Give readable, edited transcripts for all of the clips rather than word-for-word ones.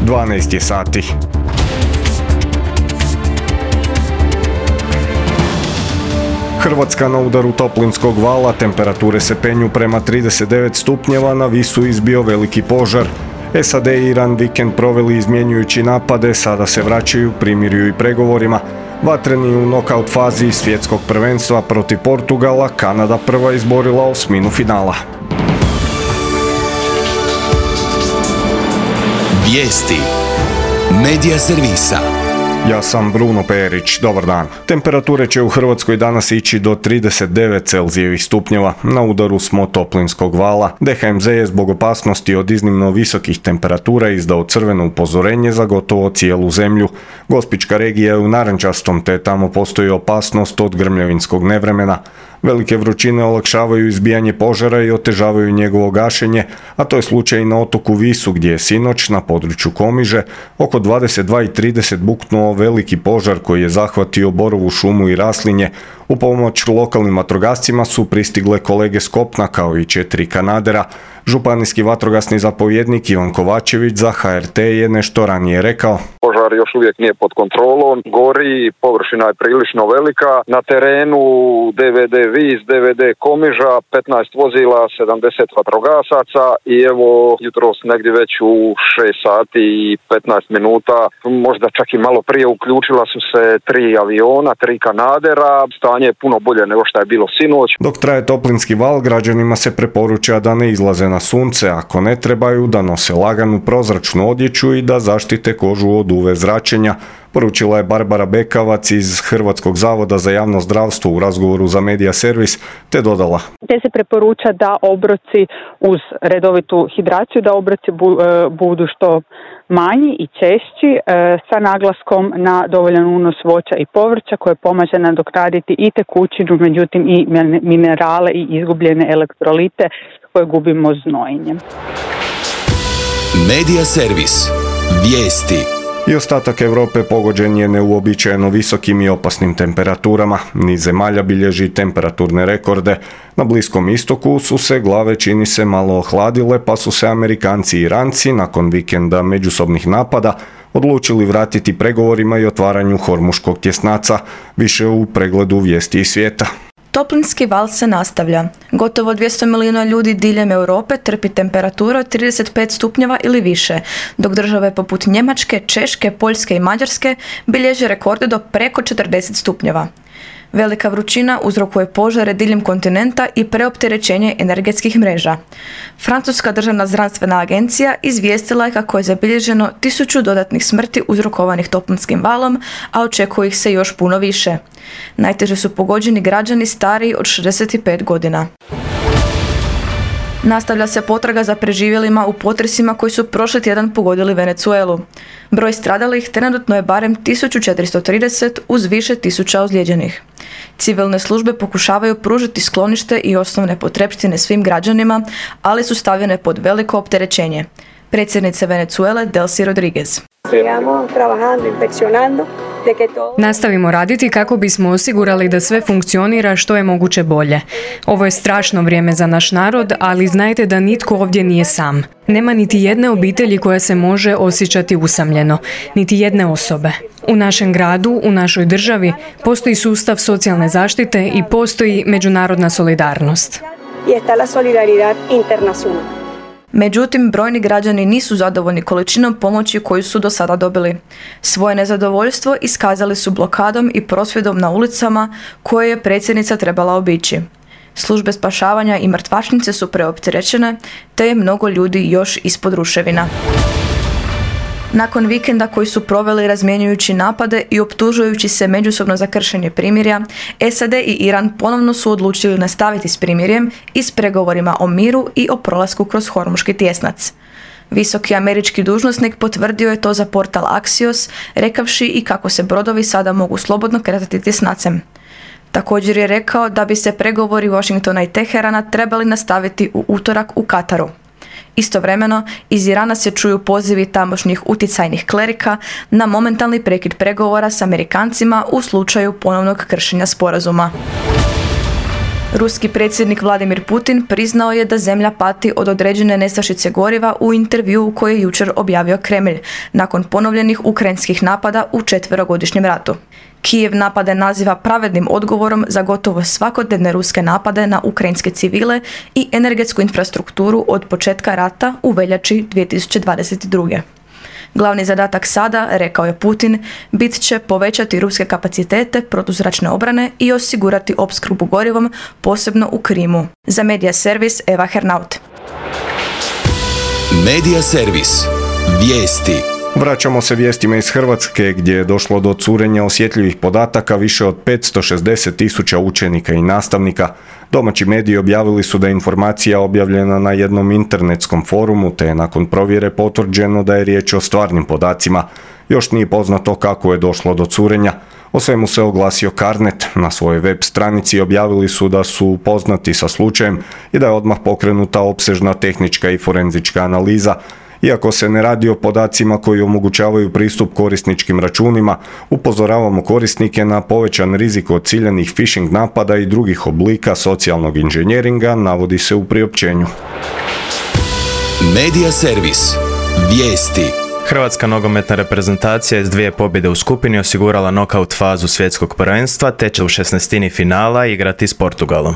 12 je sati. Hrvatska na udaru toplinskog vala, temperature se penju prema 39 stupnjeva, na Visu izbio veliki požar. SAD i Iran vikend proveli izmjenjujući napade, sada se vraćaju primirju i pregovorima. Vatreni u nokaut fazi svjetskog prvenstva protiv Portugala, Kanada prva izborila osminu finala. Vijesti Medija servisa. Ja sam Bruno Perić, dobar dan. Temperature će u Hrvatskoj danas ići do 39 Celzijevih stupnjeva. Na udaru smo toplinskog vala. DHMZ je zbog opasnosti od iznimno visokih temperatura izdao crveno upozorenje za gotovo cijelu zemlju. Gospićka regija je u narančastom, te tamo postoji opasnost od grmljavinskog nevremena. Velike vrućine olakšavaju izbijanje požara i otežavaju njegovo gašenje, a to je slučaj na otoku Visu gdje je sinoć na području Komiže oko 22:30 buknuo veliki požar koji je zahvatio borovu šumu i raslinje. U pomoć lokalnim vatrogascima su pristigle kolege s kopna kao i 4 kanadera. Županijski vatrogasni zapovjednik Ivan Kovačević za HRT je nešto ranije rekao. Požar još uvijek nije pod kontrolom, gori, površina je prilično velika. Na terenu DVD Vis, DVD Komiža, 15 vozila, 70 vatrogasaca i evo jutros negdje već u 6 sati i 15 minuta, možda čak i malo prije uključila su se 3 aviona, 3 kanadera. Stanje je puno bolje nego što je bilo sinoć. Dok traje toplinski val, građanima se preporuča da ne izlaze na sunce, ako ne trebaju da nose laganu prozračnu odjeću i da zaštite kožu od UV zračenja, poručila je Barbara Bekavac iz Hrvatskog zavoda za javno zdravstvo u razgovoru za Medija servis, te dodala. Te se preporuča da obroci uz redovitu hidraciju, da obroci budu što manji i češći, sa naglaskom na dovoljan unos voća i povrća koje pomaže nadoknaditi i tekućinu, međutim i minerale i izgubljene elektrolite koje gubimo znojenjem. Medija servis. Vijesti. I ostatak Europe pogođen je neuobičajeno visokim i opasnim temperaturama. Niz zemalja bilježi temperaturne rekorde. Na Bliskom istoku su se glave, čini se, malo ohladile, pa su se Amerikanci i Iranci nakon vikenda međusobnih napada odlučili vratiti pregovorima i otvaranju Hormuškog tjesnaca. Više u pregledu vijesti iz svijeta. Toplinski val se nastavlja. Gotovo 200 milijuna ljudi diljem Europe trpi temperaturu od 35 stupnjeva ili više, dok države poput Njemačke, Češke, Poljske i Mađarske bilježe rekorde do preko 40 stupnjeva. Velika vrućina uzrokuje požare diljem kontinenta i preopterećenje energetskih mreža. Francuska državna zdravstvena agencija izvijestila je kako je zabilježeno 1000 dodatnih smrti uzrokovanih toplinskim valom, a očekuje ih se još puno više. Najteže su pogođeni građani stariji od 65 godina. Nastavlja se potraga za preživjelima u potresima koji su prošli tjedan pogodili Venezuelu. Broj stradalih trenutno je barem 1430 uz više tisuća ozlijeđenih. Civilne službe pokušavaju pružiti sklonište i osnovne potrepštine svim građanima, ali su stavljene pod veliko opterećenje. Predsjednica Venezuele Delcy Rodriguez. Nastavimo raditi kako bismo osigurali da sve funkcionira što je moguće bolje. Ovo je strašno vrijeme za naš narod, ali znajte da nitko ovdje nije sam. Nema niti jedne obitelji koja se može osjećati usamljeno, niti jedne osobe. U našem gradu, u našoj državi, postoji sustav socijalne zaštite i postoji međunarodna solidarnost. Međutim, brojni građani nisu zadovoljni količinom pomoći koju su do sada dobili. Svoje nezadovoljstvo iskazali su blokadom i prosvjedom na ulicama koje je predsjednica trebala obići. Službe spašavanja i mrtvačnice su preopterećene, te je mnogo ljudi još ispod ruševina. Nakon vikenda koji su proveli razmjenjujući napade i optužujući se međusobno za kršenje primirja, SAD i Iran ponovno su odlučili nastaviti s primirjem i s pregovorima o miru i o prolasku kroz Hormuški tjesnac. Visoki američki dužnosnik potvrdio je to za portal Axios, rekavši i kako se brodovi sada mogu slobodno kretati tjesnacem. Također je rekao da bi se pregovori Washingtona i Teherana trebali nastaviti u utorak u Kataru. Istovremeno, iz Irana se čuju pozivi tamošnjih utjecajnih klerika na momentalni prekid pregovora s Amerikancima u slučaju ponovnog kršenja sporazuma. Ruski predsjednik Vladimir Putin priznao je da zemlja pati od određene nestašice goriva u intervjuu koji je jučer objavio Kremlj, nakon ponovljenih ukrajinskih napada u 4-godišnjem ratu. Kijev napade naziva pravednim odgovorom za gotovo svakodnevne ruske napade na ukrajinske civile i energetsku infrastrukturu od početka rata u veljači 2022. Glavni zadatak sada, rekao je Putin, bit će povećati ruske kapacitete protuzračne obrane i osigurati opskrbu gorivom, posebno u Krimu. Za Media Servis, Eva Hernaut. Media Servis. Vijesti. Vraćamo se vijestima iz Hrvatske gdje je došlo do curenja osjetljivih podataka više od 560.000 učenika i nastavnika. Domaći mediji objavili su da je informacija objavljena na jednom internetskom forumu, te je nakon provjere potvrđeno da je riječ o stvarnim podacima. Još nije poznato kako je došlo do curenja. O svemu se oglasio Carnet. Na svojoj web stranici objavili su da su upoznati sa slučajem i da je odmah pokrenuta opsežna tehnička i forenzička analiza. Iako se ne radi o podacima koji omogućavaju pristup korisničkim računima, upozoravamo korisnike na povećan rizik od ciljanih phishing napada i drugih oblika socijalnog inženjeringa, navodi se u priopćenju. Media Servis. Vijesti. Hrvatska nogometna reprezentacija je s 2 pobjede u skupini osigurala nokaut fazu svjetskog prvenstva, te će u 16. finala igrati s Portugalom.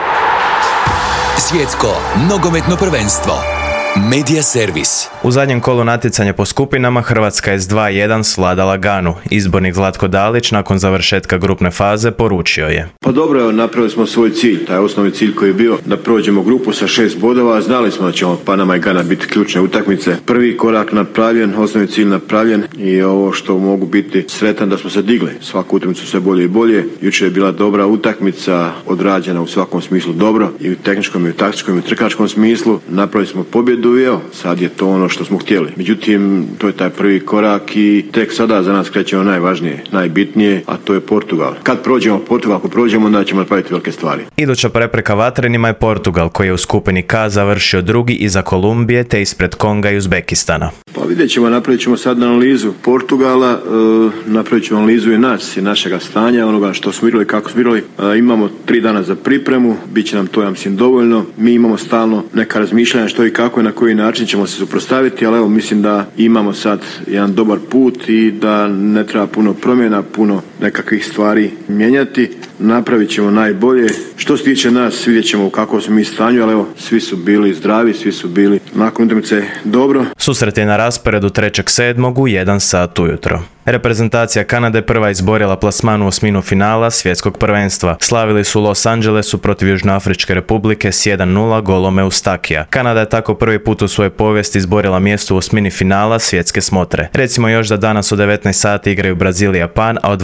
Svjetsko nogometno prvenstvo. Media Servis. U zadnjem kolu natjecanja po skupinama Hrvatska je s 2:1 svladala Ganu. Izbornik Zlatko Dalić nakon završetka grupne faze poručio je: Pa dobro, napravili smo svoj cilj, taj osnovni cilj koji je bio da prođemo grupu sa 6 bodova. Znali smo da će Panama i Gana biti ključne utakmice. Prvi korak napravljen, osnovni cilj napravljen i ovo što mogu biti sretan da smo se digli. Svaku utakmicu sve bolje i bolje. Jučer je bila dobra utakmica, odrađena u svakom smislu dobro, i u tehničkom, i u taktičkom, i u trkačkom smislu. Napravili smo pobjedu. Sad je to ono što smo htjeli. Međutim, to je taj prvi korak i tek sada za nas kreće ono najvažnije, najbitnije, a to je Portugal. Kad prođemo Portugal, ako prođemo, onda ćemo napraviti velike stvari. Iduća prepreka vatrenima je Portugal, koji je u skupini K završio drugi iza Kolumbije te ispred Konga i Uzbekistana. Pa vidjet ćemo, napravit ćemo sad analizu Portugala, napravit ćemo analizu i nas i našega stanja, onoga što smo igrali, kako smo igrali. Imamo 3 dana za pripremu, bit će nam to, ja mislim, dovoljno. Mi imamo stalno neka razmišljanja što i kako i na koji način ćemo se suprotstaviti, ali evo, mislim da imamo sad jedan dobar put i da ne treba puno promjena, puno nekakvih stvari mijenjati. Napravit ćemo najbolje. Što se tiče nas, vidjet ćemo u kakvom smo mi stanju, ali evo, svi su bili zdravi, svi su bili nakon utakmice dobro. Susret je na rasporedu 3.7. u 1 sat ujutro. Reprezentacija Kanade prva izborila plasman u osminu finala svjetskog prvenstva. Slavili su u Los Angelesu protiv Južnoafričke republike s 1:0 golom Eustakija. Kanada je tako prvi put u svojoj povijesti izborila mjesto u osmini finala svjetske smotre. Recimo još da danas u 19 sati igraju Brazil i Japan, a od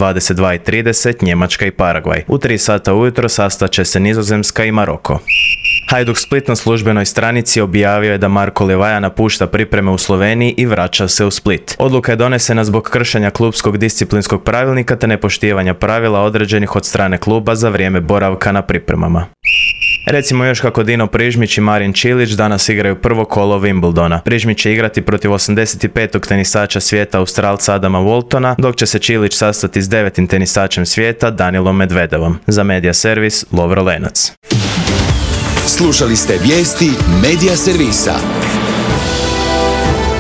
22:30 Njemačka i Paragvaj. U 3 sata ujutro sastaće se Nizozemska i Maroko. Hajduk Split na službenoj stranici objavio je da Marko Livaja napušta pripreme u Sloveniji i vraća se u Split. Odluka je donesena zbog kršenja klubskog disciplinskog pravilnika te nepoštivanja pravila određenih od strane kluba za vrijeme boravka na pripremama. Recimo još kako Dino Prižmić i Marin Čilić danas igraju prvo kolo Wimbledona. Prižmić će igrati protiv 85. tenisača svijeta Australca Adama Waltona, dok će se Čilić sastati s 9. tenisačem svijeta Danilom Medvedevom. Za Media Servis, Lovro Lenac. Slušali ste vijesti Media Servisa.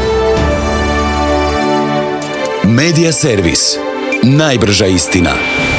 Media Servis. Najbrža istina.